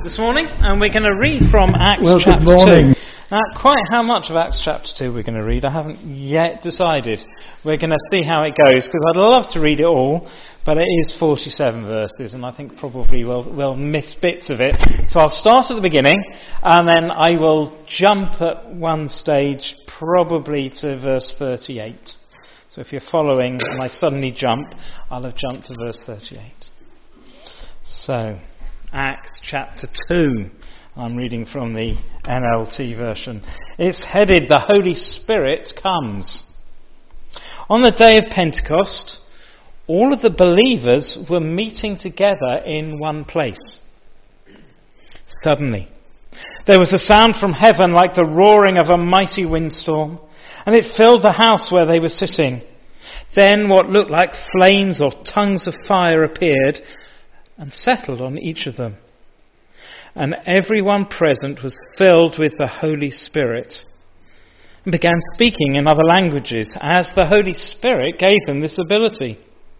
this morning, and we're going to read from Acts chapter 2. Now, quite how much of Acts chapter 2 we're going to read, I haven't yet decided. We're going to see how it goes, because I'd love to read it all, but it is 47 verses, and I think probably we'll miss bits of it. So I'll start at the beginning, and then I will jump at one stage, probably to verse 38. So if you're following and I suddenly jump, I'll have jumped to verse 38. So, Acts chapter 2. I'm reading from the NLT version. It's headed, "The Holy Spirit Comes." On the day of Pentecost, all of the believers were meeting together in one place. Suddenly, there was a sound from heaven like the roaring of a mighty windstorm, and it filled the house where they were sitting. Then what looked like flames or tongues of fire appeared and settled on each of them. And everyone present was filled with the Holy Spirit and began speaking in other languages as the Holy Spirit gave them this ability.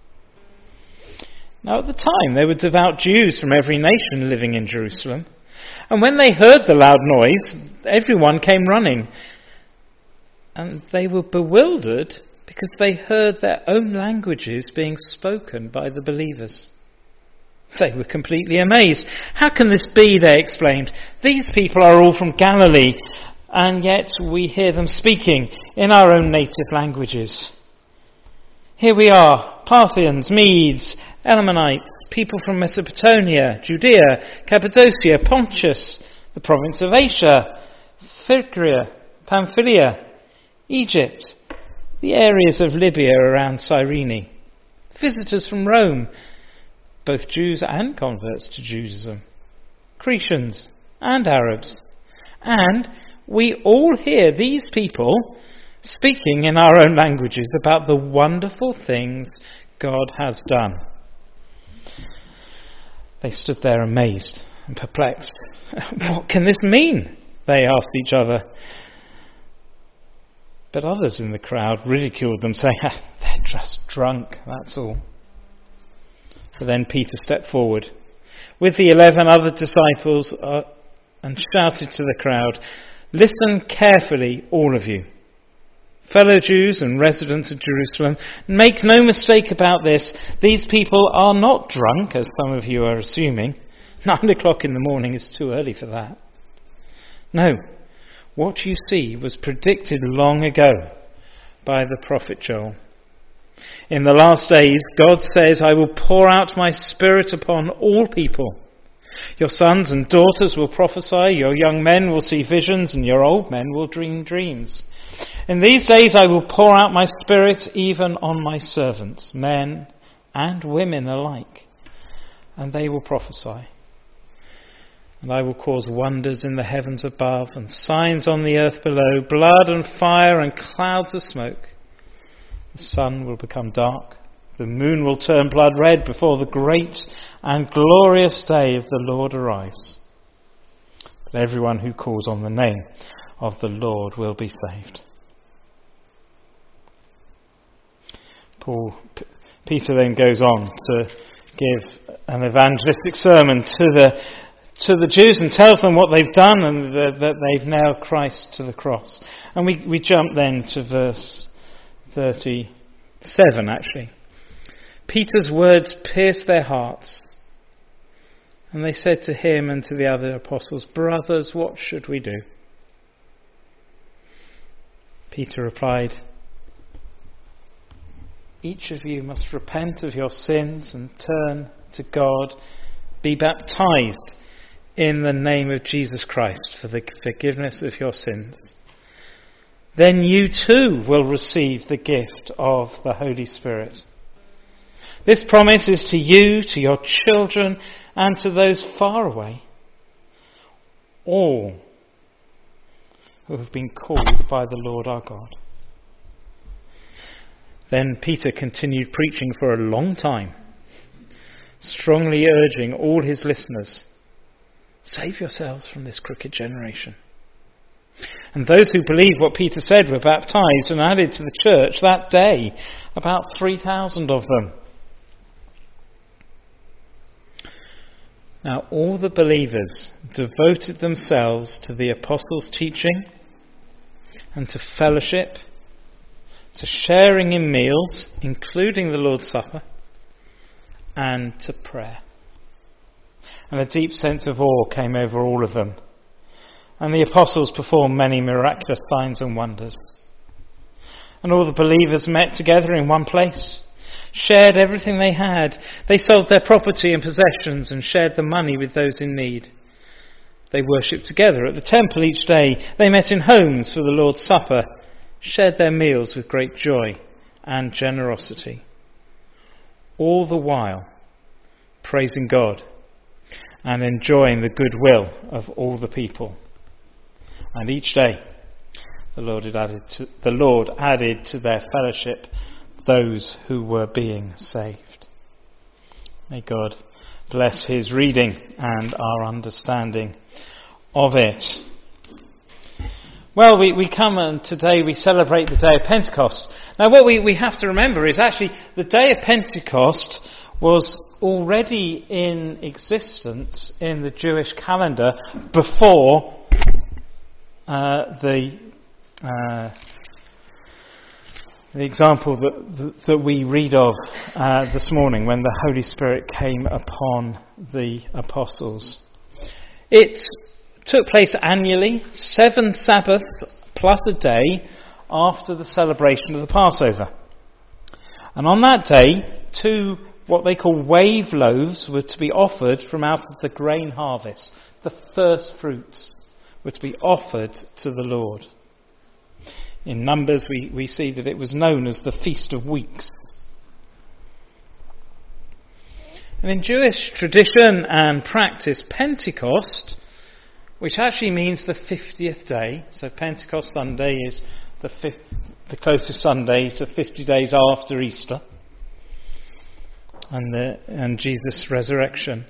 Now at the time there were devout Jews from every nation living in Jerusalem, and when they heard the loud noise, everyone came running. And they were bewildered because they heard their own languages being spoken by the believers. They were completely amazed. "How can this be?" they exclaimed. "These people are all from Galilee, and yet we hear them speaking in our own native languages. Here we are, Parthians, Medes, Elamites, people from Mesopotamia, Judea, Cappadocia, Pontus, the province of Asia, Phrygia, Pamphylia, Egypt, the areas of Libya around Cyrene, visitors from Rome, both Jews and converts to Judaism, Cretans and Arabs. And we all hear these people speaking in our own languages about the wonderful things God has done." They stood there amazed and perplexed. "What can this mean?" they asked each other. But others in the crowd ridiculed them, saying, "They're just drunk, that's all." But then Peter stepped forward with the 11 other disciples and shouted to the crowd, "Listen carefully, all of you, fellow Jews and residents of Jerusalem. Make no mistake about this. These people are not drunk, as some of you are assuming. 9 o'clock in the morning is too early for that. No, what you see was predicted long ago by the prophet Joel. In the last days, God says, I will pour out my spirit upon all people. Your sons and daughters will prophesy, your young men will see visions, and your old men will dream dreams. In these days I will pour out my spirit even on my servants, men and women alike, and they will prophesy. And I will cause wonders in the heavens above and signs on the earth below, blood and fire and clouds of smoke. The sun will become dark, the moon will turn blood red before the great and glorious day of the Lord arrives. But everyone who calls on the name of the Lord will be saved." Peter then goes on to give an evangelistic sermon to the Jews and tells them what they've done and that they've nailed Christ to the cross. And we jump then to verse 37 actually. Peter's words pierced their hearts, and they said to him and to the other apostles, "Brothers, what should we do?" Peter replied, "Each of you must repent of your sins and turn to God, be baptized in the name of Jesus Christ for the forgiveness of your sins. Then you too will receive the gift of the Holy Spirit. This promise is to you, to your children, and to those far away, all who have been called by the Lord our God." Then Peter continued preaching for a long time, strongly urging all his listeners, "Save yourselves from this crooked generation." And those who believed what Peter said were baptized and added to the church that day, about 3,000 of them. Now all the believers devoted themselves to the apostles' teaching and to fellowship, to sharing in meals, including the Lord's Supper, and to prayer. And a deep sense of awe came over all of them. And the apostles performed many miraculous signs and wonders. And all the believers met together in one place, shared everything they had. They sold their property and possessions and shared the money with those in need. They worshipped together at the temple each day. They met in homes for the Lord's Supper, shared their meals with great joy and generosity. All the while praising God and enjoying the goodwill of all the people. And each day the Lord added to their fellowship those who were being saved. May God bless his reading and our understanding of it. Well, we come and today we celebrate the day of Pentecost. Now what we have to remember is actually the day of Pentecost was already in existence in the Jewish calendar before the example that we read of this morning when the Holy Spirit came upon the apostles. It took place annually, 7 Sabbaths plus a day after the celebration of the Passover. And on that day, 2 what they call wave loaves were to be offered from out of the grain harvest. The first fruits were to be offered to the Lord. In Numbers we see that it was known as the Feast of Weeks. And in Jewish tradition and practice, Pentecost, which actually means the 50th day, so Pentecost Sunday is the closest Sunday to 50 days after Easter and Jesus' resurrection.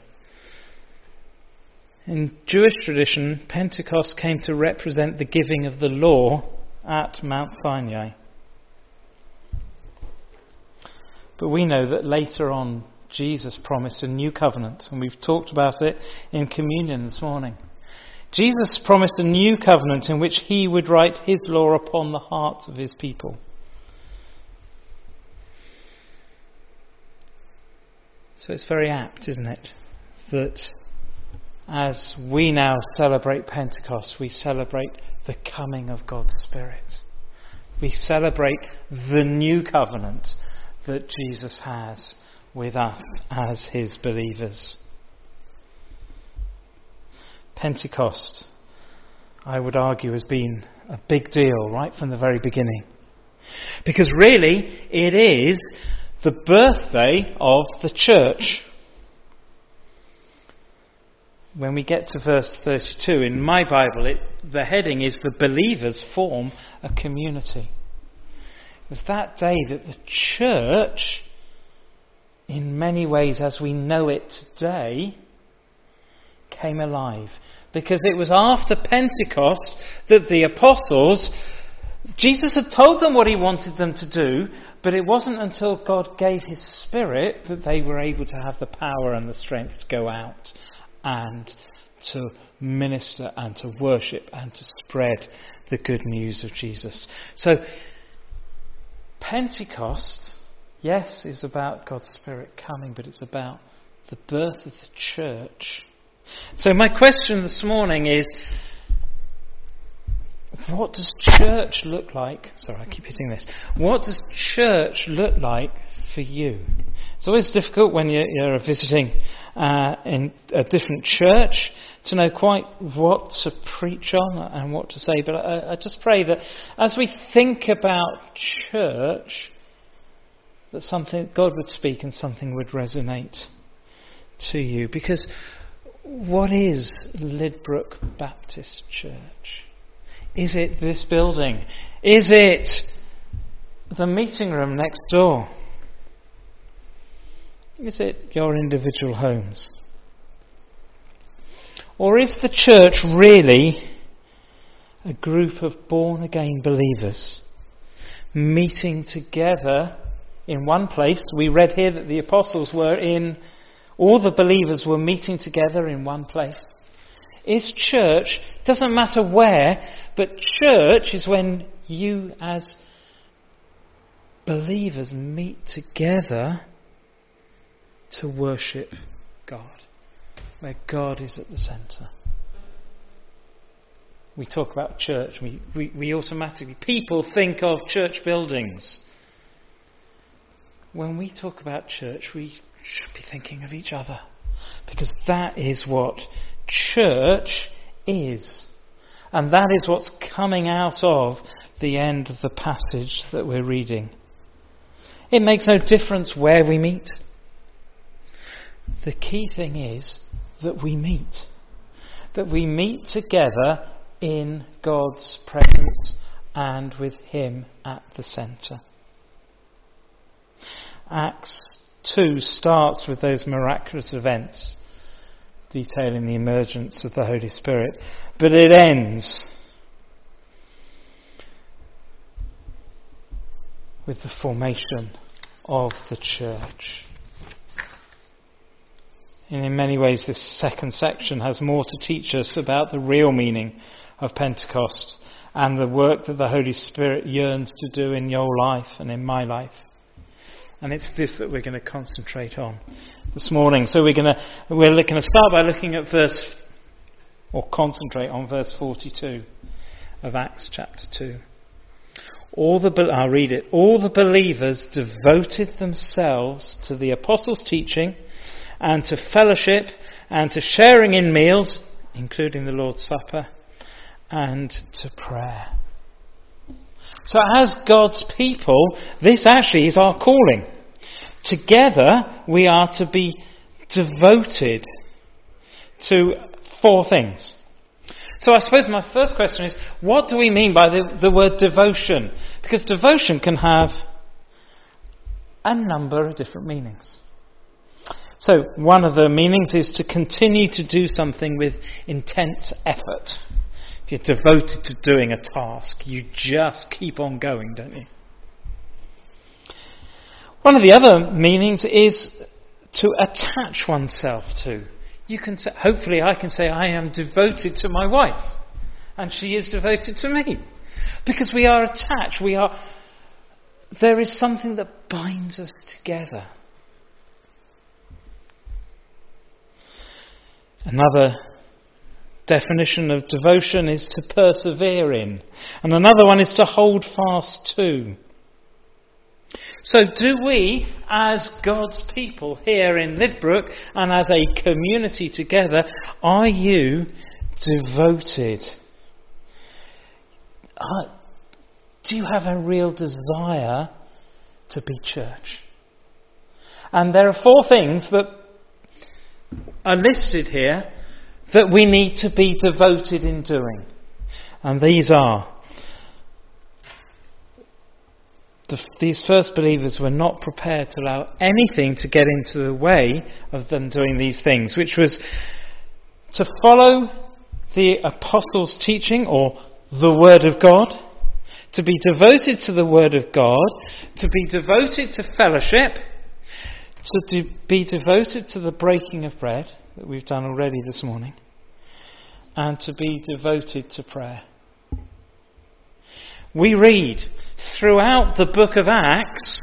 In Jewish tradition, Pentecost came to represent the giving of the law at Mount Sinai. But we know that later on Jesus promised a new covenant, and we've talked about it in communion this morning. Jesus promised a new covenant in which he would write his law upon the hearts of his people. So it's very apt, isn't it, that as we now celebrate Pentecost, we celebrate the coming of God's Spirit. We celebrate the new covenant that Jesus has with us as his believers. Pentecost, I would argue, has been a big deal right from the very beginning. Because really, it is the birthday of the church. When we get to verse 32, in my Bible, the heading is "The believers form a community." It was that day that the church, in many ways as we know it today, came alive. Because it was after Pentecost that the apostles, Jesus had told them what he wanted them to do, but it wasn't until God gave his Spirit that they were able to have the power and the strength to go out and to minister and to worship and to spread the good news of Jesus. So Pentecost, yes, is about God's Spirit coming, but it's about the birth of the church. So my question this morning is, what does church look like? Sorry, I keep hitting this. What does church look like for you? It's always difficult when you're visiting in a different church to know quite what to preach on and what to say. But I just pray that as we think about church, that something God would speak and something would resonate to you. Because what is Lidbrook Baptist Church? Is it this building? Is it the meeting room next door? Is it your individual homes? Or is the church really a group of born-again believers meeting together in one place? We read here that the apostles were in All the believers were meeting together in one place. Is church, doesn't matter where, but church is when you as believers meet together to worship God, where God is at the centre. We talk about church, we automatically, people think of church buildings. When we talk about church, we should be thinking of each other, because that is what church is. And that is what's coming out of the end of the passage that we're reading. It makes no difference where we meet. The key thing is that we meet. That we meet together in God's presence and with Him at the centre. Acts 2 starts with those miraculous events detailing the emergence of the Holy Spirit, but it ends with the formation of the church. And in many ways this second section has more to teach us about the real meaning of Pentecost and the work that the Holy Spirit yearns to do in your life and in my life. And it's this that we're going to concentrate on this morning. So we're going to start by looking at concentrate on verse 42 of Acts chapter 2. I'll read it. All the believers devoted themselves to the apostles' teaching and to fellowship and to sharing in meals, including the Lord's Supper, and to prayer. So as God's people, this actually is our calling. Together we are to be devoted to 4 things. So I suppose my first question is, what do we mean by the word devotion? Because devotion can have a number of different meanings. So one of the meanings is to continue to do something with intense effort. If you're devoted to doing a task, you just keep on going, don't you? One of the other meanings is to attach oneself to. You can say, hopefully I can say I am devoted to my wife and she is devoted to me. Because we are attached, there is something that binds us together. Another definition of devotion is to persevere in. And another one is to hold fast to. So do we, as God's people here in Lidbrook and as a community together, are you devoted? Do you have a real desire to be church? And there are 4 things that are listed here that we need to be devoted in doing. And these are: these first believers were not prepared to allow anything to get into the way of them doing these things, which was to follow the apostles' teaching or the Word of God, to be devoted to the Word of God, to be devoted to fellowship, to be devoted to the breaking of bread that we've done already this morning, and to be devoted to prayer. We read throughout the book of Acts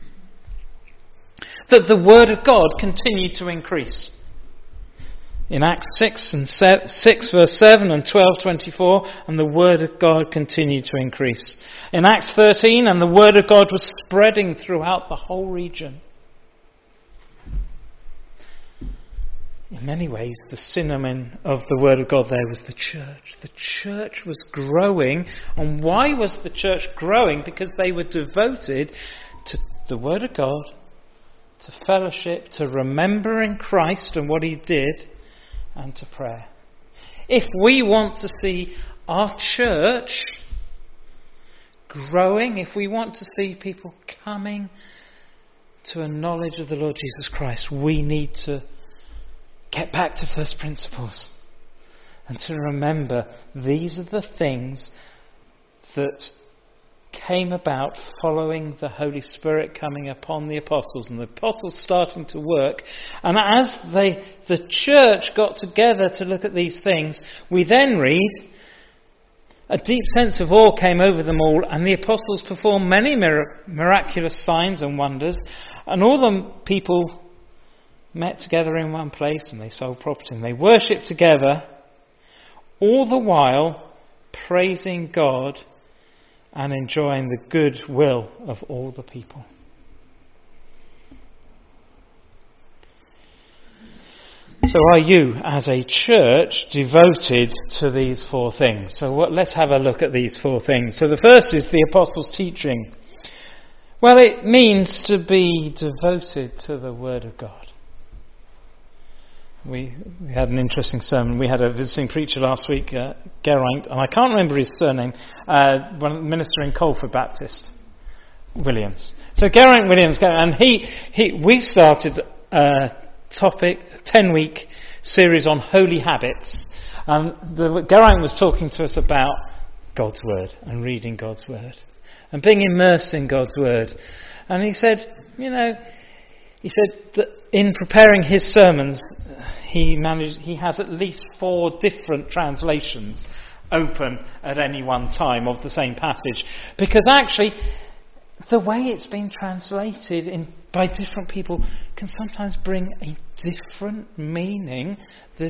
that the Word of God continued to increase. In Acts 6 verse 7 and 12:24, and the Word of God continued to increase. In Acts 13, and the Word of God was spreading throughout the whole region. In many ways, the synonym of the Word of God there was the church. The church was growing. And why was the church growing? Because they were devoted to the Word of God, to fellowship, to remembering Christ and what He did, and to prayer. If we want to see our church growing, if we want to see people coming to a knowledge of the Lord Jesus Christ, we need to get back to first principles and to remember these are the things that came about following the Holy Spirit coming upon the apostles, and the apostles starting to work. And as the church got together to look at these things, we then read, a deep sense of awe came over them all, and the apostles performed many miraculous signs and wonders, and all the people met together in one place, and they sold property, and they worshipped together, all the while praising God and enjoying the good will of all the people. So are you, as a church, devoted to these four things? So let's have a look at these four things. So the first is the apostles' teaching. Well, it means to be devoted to the Word of God. We had an interesting sermon. We had a visiting preacher last week, Geraint, and I can't remember his surname, one minister in Colford Baptist, Williams. So Geraint Williams, and we've started a 10-week series on holy habits. Geraint was talking to us about God's Word and reading God's Word and being immersed in God's Word. And he said that in preparing his sermons, he has at least 4 different translations open at any one time of the same passage, because actually the way it's been translated by different people can sometimes bring a different meaning that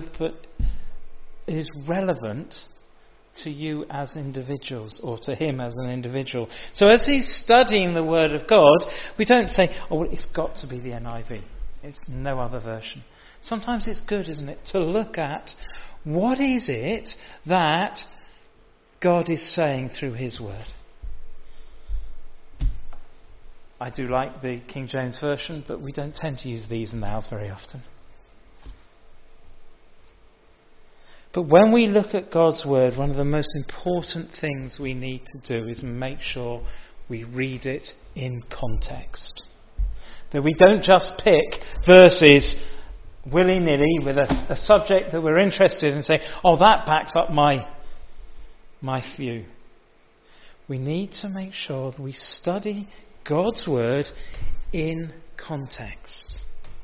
is relevant to you as individuals, or to him as an individual. So as he's studying the Word of God, we don't say, oh, well, it's got to be the NIV. It's no other version. Sometimes it's good, isn't it, to look at what is it that God is saying through his Word. I do like the King James Version, but we don't tend to use these and thous very often. But when we look at God's Word, one of the most important things we need to do is make sure we read it in context. That we don't just pick verses willy-nilly with a subject that we're interested in and say, oh, that backs up my view. We need to make sure that we study God's Word in context.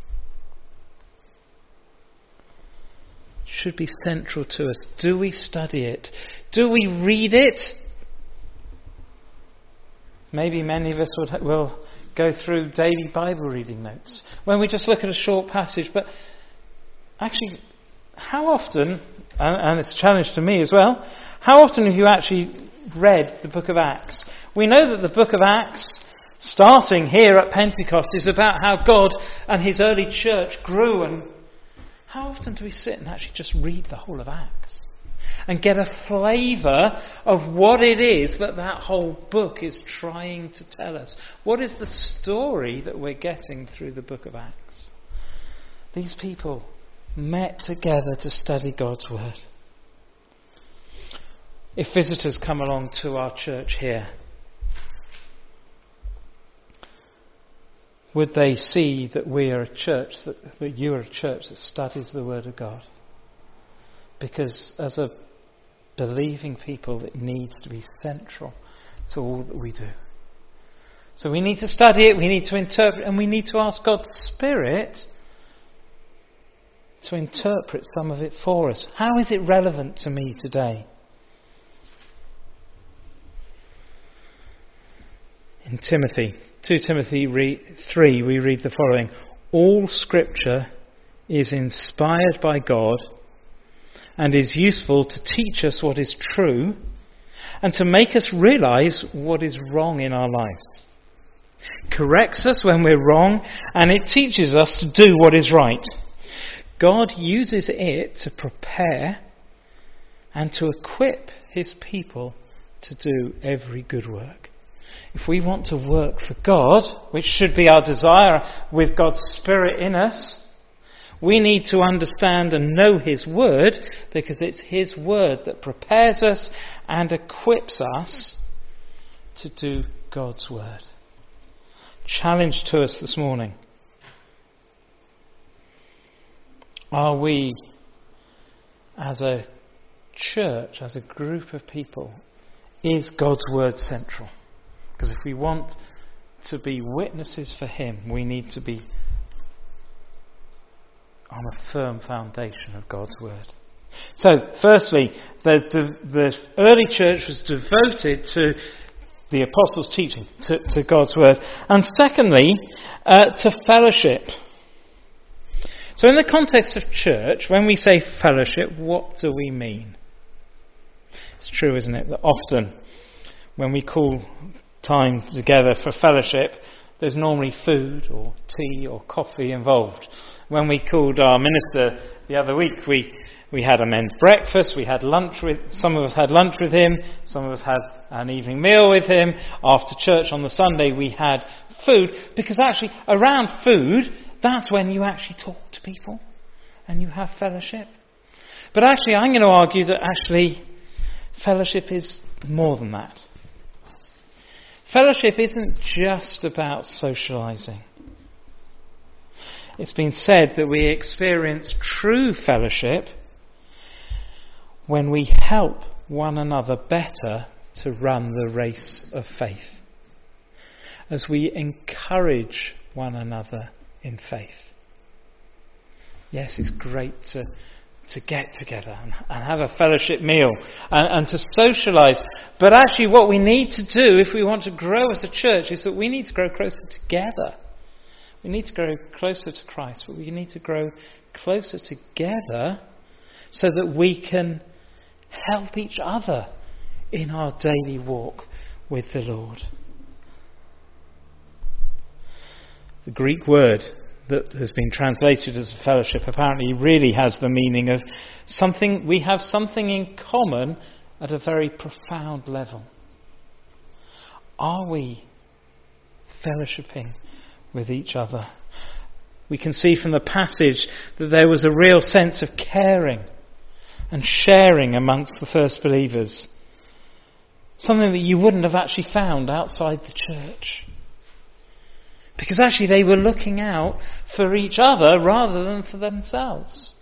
Should be central to us. Do we study it? Do we read it? Maybe many of us will go through daily Bible reading notes when we just look at a short passage. But actually, how often, and it's a challenge to me as well, how often have you actually read the book of Acts? We know that the book of Acts, starting here at Pentecost, is about how God and his early church grew. And how often do we sit and actually just read the whole of Acts and get a flavour of what it is that whole book is trying to tell us? What is the story that we're getting through the book of Acts? These people met together to study God's Word. If visitors come along to our church here, would they see that we are a church, that you are a church that studies the Word of God? Because as a believing people, it needs to be central to all that we do. So we need to study it, we need to interpret, and we need to ask God's Spirit to interpret some of it for us. How is it relevant to me today? In 2 Timothy 3, we read the following: all Scripture is inspired by God and is useful to teach us what is true and to make us realise what is wrong in our lives. Corrects us when we're wrong, and it teaches us to do what is right. God uses it to prepare and to equip his people to do every good work. If we want to work for God, which should be our desire with God's Spirit in us, we need to understand and know his Word, because it's his Word that prepares us and equips us to do God's Word. Challenge to us this morning. Are we, as a church, as a group of people, is God's word central. Because if we want to be witnesses for him, we need to be on a firm foundation of God's word. So, firstly, the early church was devoted to the apostles' teaching, to God's word. And secondly, to fellowship. So in the context of church, when we say fellowship, what do we mean? It's true, isn't it, that often when we call time together for fellowship, there's normally food or tea or coffee involved. When we called our minister the other week, we had a men's breakfast, we had lunch with, some of us had lunch with him, some of us had an evening meal with him. After church on the Sunday we had food, because actually around food, that's when you actually talk to people and you have fellowship. But actually I'm going to argue that actually fellowship is more than that. Fellowship isn't just about socialising. It's been said that we experience true fellowship when we help one another better to run the race of faith, as we encourage one another in faith. Yes, it's great to get together and have a fellowship meal and to socialise. But actually what we need to do if we want to grow as a church is that we need to grow closer together. We need to grow closer to Christ, but we need to grow closer together so that we can help each other in our daily walk with the Lord. The Greek word that has been translated as fellowship apparently really has the meaning of something, we have something in common at a very profound level. Are we fellowshipping with each other? We can see from the passage that there was a real sense of caring and sharing amongst the first believers. Something that you wouldn't have actually found outside the church. Because actually they were looking out for each other rather than for themselves.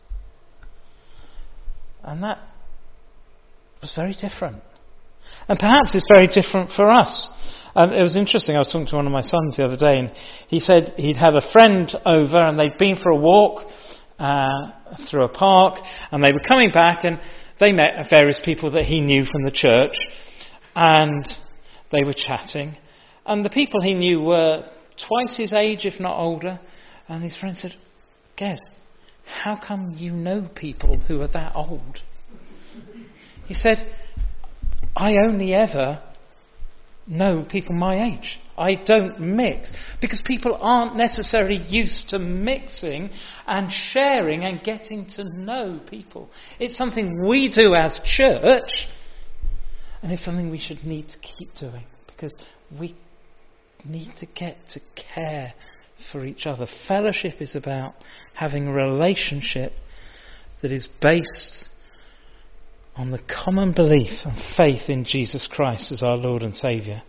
And that was very different. And perhaps it's very different for us. It was interesting, I was talking to one of my sons the other day and he said he'd had a friend over and they'd been for a walk through a park and they were coming back and they met various people that he knew from the church and they were chatting. And the people he knew were twice his age, if not older. And his friend said, "Gez, how come you know people who are that old?" He said, "I only ever know people my age. I don't mix." Because people aren't necessarily used to mixing and sharing and getting to know people. It's something we do as church, and it's something we should need to keep doing, because we need to get to care for each other. Fellowship is about having a relationship that is based on the common belief and faith in Jesus Christ as our Lord and Saviour.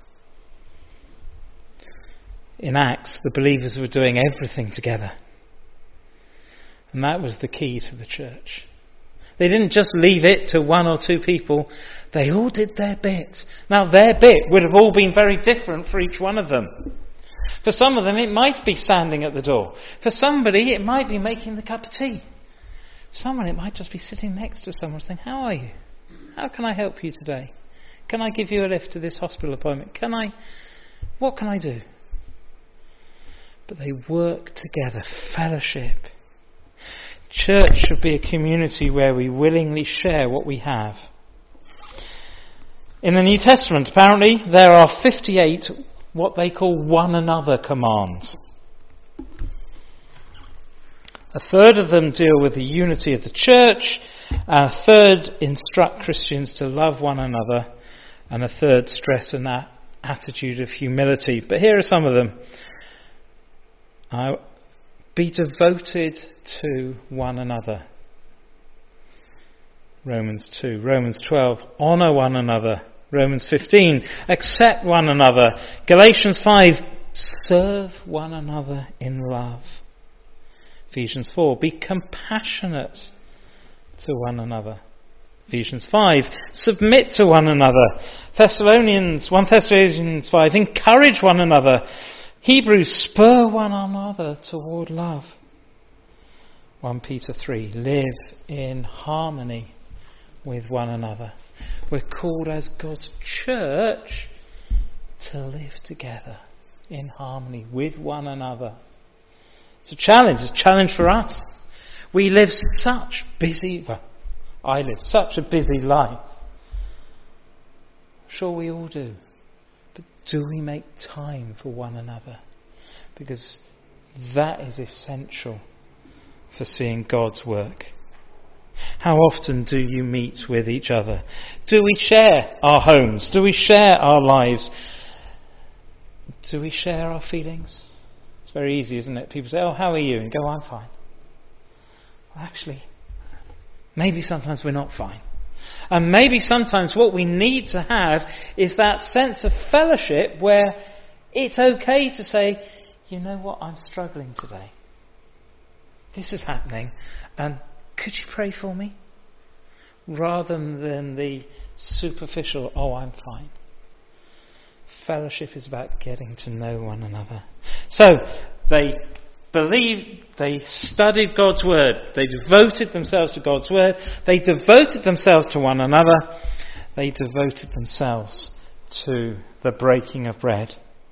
In Acts, the believers were doing everything together. And that was the key to the church. They didn't just leave it to one or two people. They all did their bit. Now, their bit would have all been very different for each one of them. For some of them, it might be standing at the door. For somebody, it might be making the cup of tea. For someone, it might just be sitting next to someone saying, "How are you? How can I help you today? Can I give you a lift to this hospital appointment? What can I do?" But they work together, fellowship. Church should be a community where we willingly share what we have. In the New Testament, apparently, there are 58 what they call one another commands. A third of them deal with the unity of the church, a third instruct Christians to love one another, and a third stress an attitude of humility. But here are some of them. Be devoted to one another. Romans 2. Romans 12. Honour one another. Romans 15. Accept one another. Galatians 5. Serve one another in love. Ephesians 4. Be compassionate to one another. Ephesians 5, submit to one another. 1 Thessalonians 5, encourage one another. Hebrews, spur one another toward love. 1 Peter 3, live in harmony with one another. We're called as God's church to live together in harmony with one another. It's a challenge for us. We live I live such a busy life. Sure, we all do. But do we make time for one another? Because that is essential for seeing God's work. How often do you meet with each other? Do we share our homes? Do we share our lives? Do we share our feelings? It's very easy, isn't it? People say, oh, how are you? And go, I'm fine. Well, actually, maybe sometimes we're not fine. And maybe sometimes what we need to have is that sense of fellowship where it's okay to say, you know what, I'm struggling today. This is happening, and could you pray for me? Rather than the superficial, oh, I'm fine. Fellowship is about getting to know one another. So, they believed, they studied God's word, they devoted themselves to God's word, they devoted themselves to one another, they devoted themselves to the breaking of bread.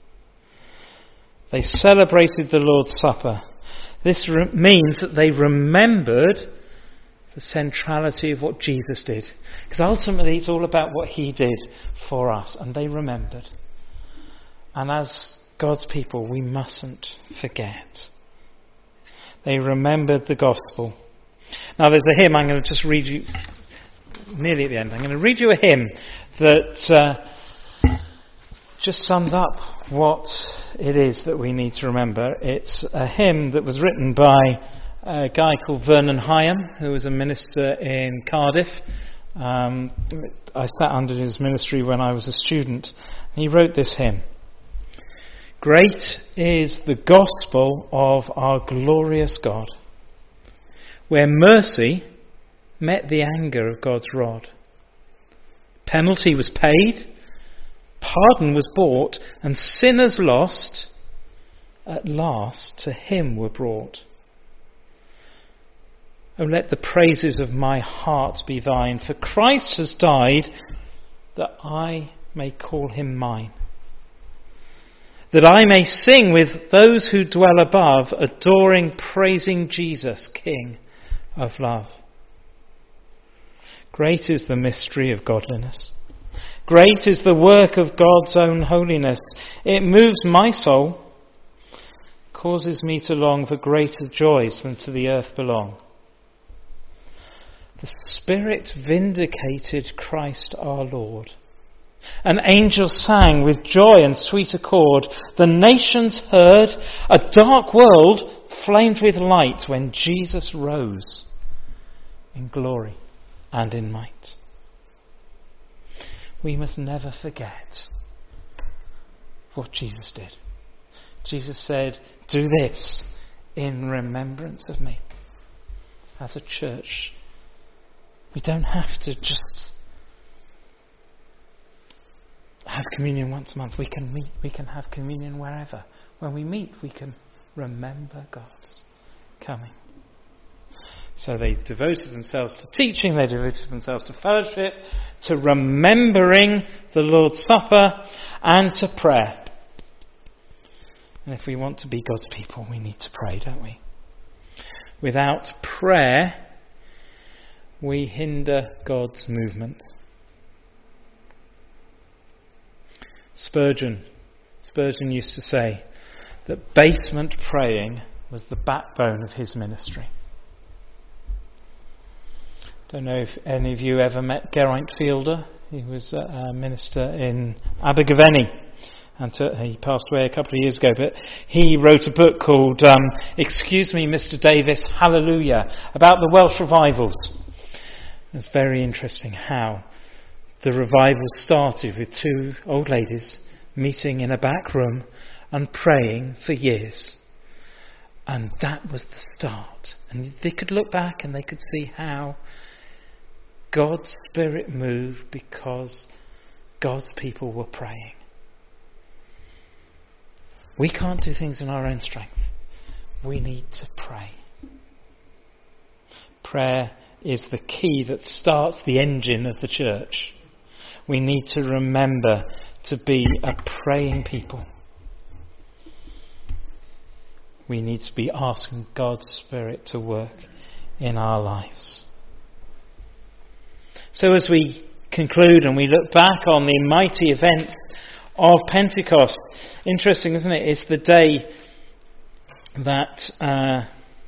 They celebrated the Lord's Supper. This means that they remembered the centrality of what Jesus did. Because ultimately it's all about what he did for us, and they remembered. And as God's people, we mustn't forget. They remembered the gospel. Now there's a hymn I'm going to just read you, nearly at the end. I'm going to read you a hymn that just sums up what it is that we need to remember. It's a hymn that was written by a guy called Vernon Hyam, who was a minister in Cardiff. I sat under his ministry when I was a student. He wrote this hymn. Great is the gospel of our glorious God, where mercy met the anger of God's rod. Penalty was paid, pardon was bought, and sinners lost, at last to him were brought. Oh, let the praises of my heart be thine, for Christ has died, that I may call him mine. That I may sing with those who dwell above, adoring, praising Jesus, King of love. Great is the mystery of godliness. Great is the work of God's own holiness. It moves my soul, causes me to long for greater joys than to the earth belong. The Spirit vindicated Christ our Lord. An angel sang with joy and sweet accord. The nations heard. A dark world flamed with light when Jesus rose in glory and in might. We must never forget what Jesus did. Jesus said, do this in remembrance of me. As a church, we don't have to just have communion once a month. We can meet, we can have communion wherever. When we meet, we can remember God's coming. So they devoted themselves to teaching, they devoted themselves to fellowship, to remembering the Lord's Supper, and to prayer. And if we want to be God's people, we need to pray, don't we? Without prayer, we hinder God's movement. Spurgeon used to say that basement praying was the backbone of his ministry. Don't know if any of you ever met Geraint Fielder. He was a minister in Abergavenny, and he passed away a couple of years ago. But he wrote a book called Excuse Me, Mr. Davis, Hallelujah, about the Welsh revivals. It's very interesting how the revival started with two old ladies meeting in a back room and praying for years. And that was the start. And they could look back and they could see how God's Spirit moved because God's people were praying. We can't do things in our own strength. We need to pray. Prayer is the key that starts the engine of the church. We need to remember to be a praying people. We need to be asking God's Spirit to work in our lives. So as we conclude and we look back on the mighty events of Pentecost, interesting, isn't it? It's the day that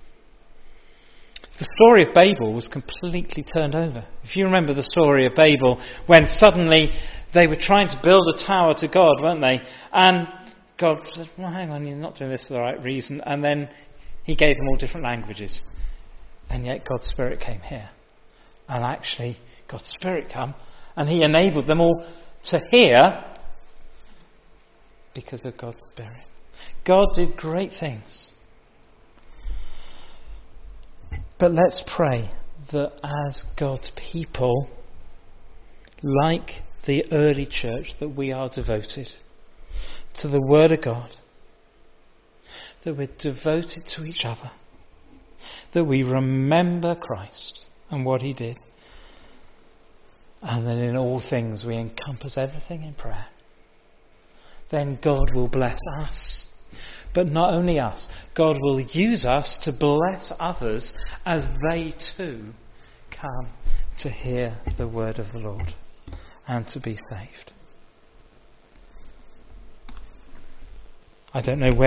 the story of Babel was completely turned over. If you remember the story of Babel, when suddenly they were trying to build a tower to God, weren't they? And God said, well, hang on, you're not doing this for the right reason. And then he gave them all different languages. And yet God's Spirit came here. And actually, God's Spirit came and he enabled them all to hear because of God's Spirit. God did great things. But let's pray that as God's people, like the early church, that we are devoted to the Word of God, that we're devoted to each other, that we remember Christ and what he did, and that in all things we encompass everything in prayer. Then God will bless us. But not only us, God will use us to bless others as they too come to hear the word of the Lord and to be saved. I don't know where